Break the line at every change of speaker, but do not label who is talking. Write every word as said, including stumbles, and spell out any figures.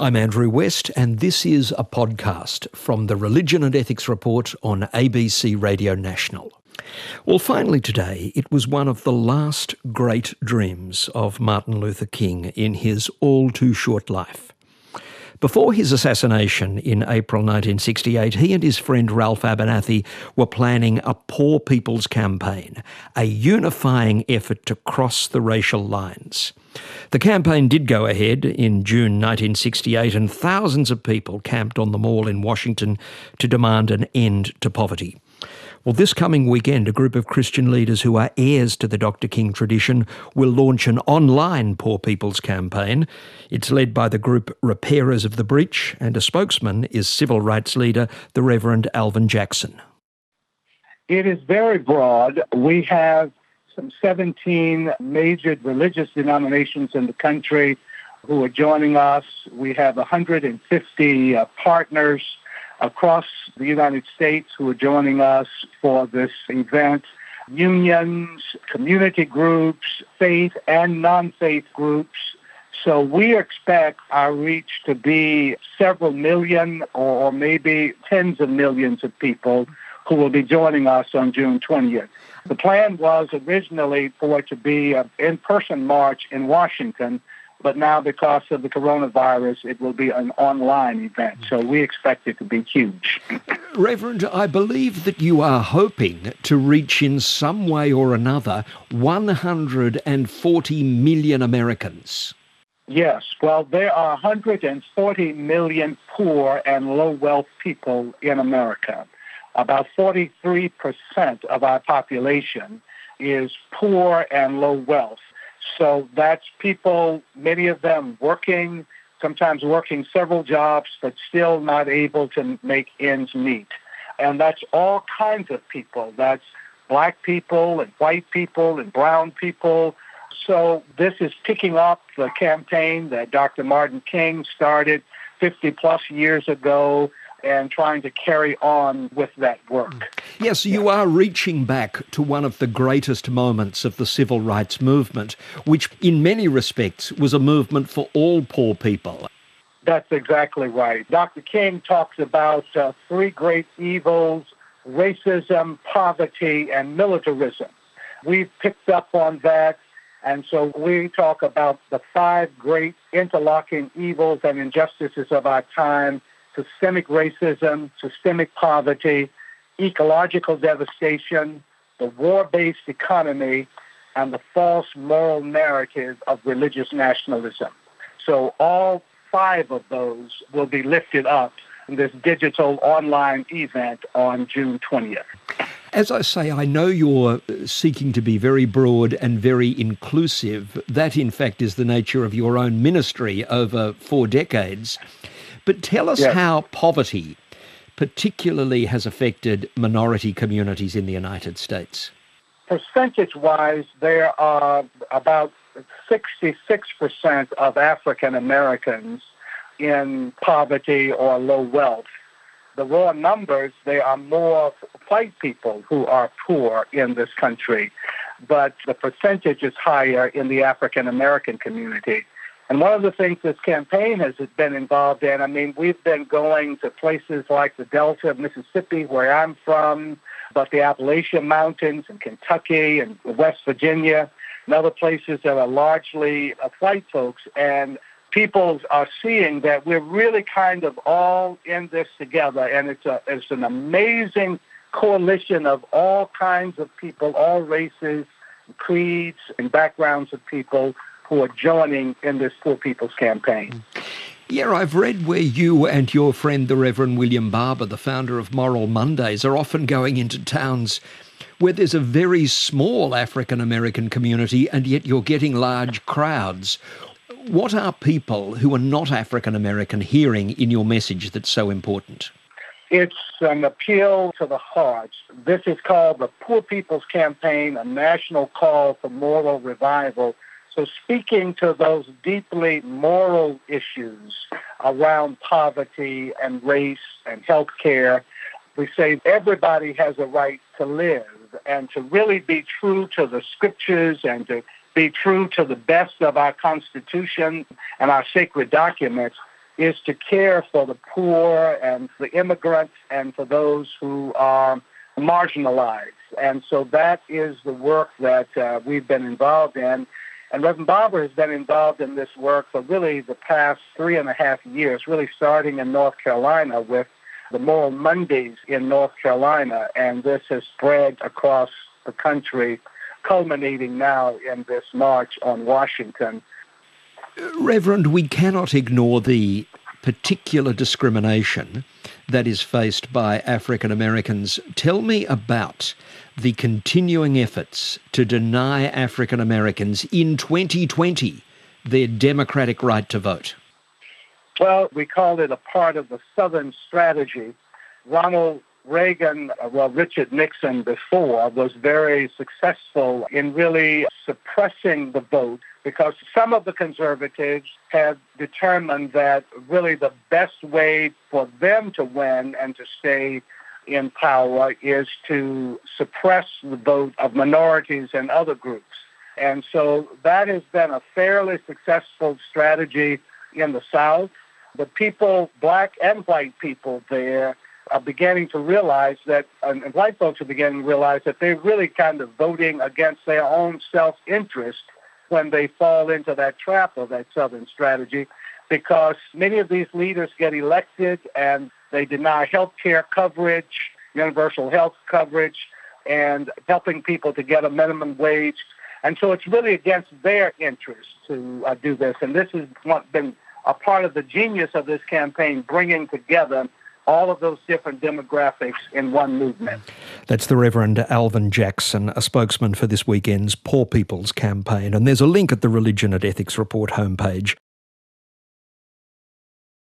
I'm Andrew West, and this is a podcast from the Religion and Ethics Report on A B C Radio National. Well, finally today, it was one of the last great dreams of Martin Luther King in his all-too-short life. Before his assassination in April nineteen sixty-eight, he and his friend Ralph Abernathy were planning a Poor People's Campaign, a unifying effort to cross the racial lines. The campaign did go ahead in June nineteen sixty-eight, and thousands of people camped on the Mall in Washington to demand an end to poverty. Well, this coming weekend, a group of Christian leaders who are heirs to the Doctor King tradition will launch an online Poor People's Campaign. It's led by the group Repairers of the Breach, and a spokesman is civil rights leader, the Reverend Alvin Jackson.
It is very broad. We have some seventeen major religious denominations in the country who are joining us. We have one hundred fifty uh, partners across the United States who are joining us for this event. Unions, community groups, faith and non-faith groups. So we expect our reach to be several million or maybe tens of millions of people who will be joining us on June twentieth. The plan was originally for it to be an in-person march in Washington, but now because of the coronavirus, it will be an online event. So we expect it to be huge.
Reverend, I believe that you are hoping to reach in some way or another one hundred forty million Americans.
Yes. Well, there are one hundred forty million poor and low-wealth people in America. About forty-three percent of our population is poor and low wealth. So that's people, many of them working, sometimes working several jobs, but still not able to make ends meet. And that's all kinds of people. That's black people and white people and brown people. So this is picking up the campaign that Doctor Martin King started fifty plus years ago, and trying to carry on with that work.
Yes, you are reaching back to one of the greatest moments of the civil rights movement, which in many respects was a movement for all poor people.
That's exactly right. Doctor King talks about uh, three great evils: racism, poverty, and militarism. We've picked up on that, and so we talk about the five great interlocking evils and injustices of our time: systemic racism, systemic poverty, ecological devastation, the war-based economy, and the false moral narrative of religious nationalism. So all five of those will be lifted up in this digital online event on June twentieth.
As I say, I know you're seeking to be very broad and very inclusive. That, in fact, is the nature of your own ministry over four decades. But tell us yes. how poverty particularly has affected minority communities in the United States.
Percentage-wise, there are about sixty-six percent of African Americans in poverty or low wealth. The raw numbers, there are more white people who are poor in this country, but the percentage is higher in the African American community. And one of the things this campaign has been involved in, I mean, we've been going to places like the Delta of Mississippi, where I'm from, but the Appalachian Mountains in Kentucky and West Virginia, and other places that are largely of white folks. And people are seeing that we're really kind of all in this together, and it's a it's an amazing coalition of all kinds of people, all races, creeds, and backgrounds of people who are joining in this Poor People's Campaign.
Yeah, I've read where you and your friend, the Reverend William Barber, the founder of Moral Mondays, are often going into towns where there's a very small African American community, and yet you're getting large crowds. What are people who are not African American hearing in your message that's so important?
It's an appeal to the heart. This is called the Poor People's Campaign, a national call for moral revival. So speaking to those deeply moral issues around poverty and race and health care, we say everybody has a right to live, and to really be true to the scriptures and to be true to the best of our Constitution and our sacred documents is to care for the poor and the immigrants and for those who are marginalized. And so that is the work that uh, we've been involved in. And Reverend Barber has been involved in this work for really the past three and a half years, really starting in North Carolina with the Moral Mondays in North Carolina. And this has spread across the country, culminating now in this march on Washington.
Reverend, we cannot ignore the particular discrimination that is faced by African Americans. Tell me about the continuing efforts to deny African Americans in twenty twenty their democratic right to vote.
Well, we called it a part of the Southern strategy. Ronald Reagan, well, Richard Nixon before, was very successful in really suppressing the vote because some of the conservatives have determined that really the best way for them to win and to stay in power is to suppress the vote of minorities and other groups. And so that has been a fairly successful strategy in the South. The people, black and white people there, are beginning to realize that, and white folks are beginning to realize that they're really kind of voting against their own self-interest when they fall into that trap of that Southern strategy, because many of these leaders get elected and they deny health care coverage, universal health coverage, and helping people to get a minimum wage. And so it's really against their interest to uh, do this. And this has been a part of the genius of this campaign, bringing together all of those different demographics in one movement.
That's the Reverend Alvin Jackson, a spokesman for this weekend's Poor People's Campaign. And there's a link at the Religion and Ethics Report homepage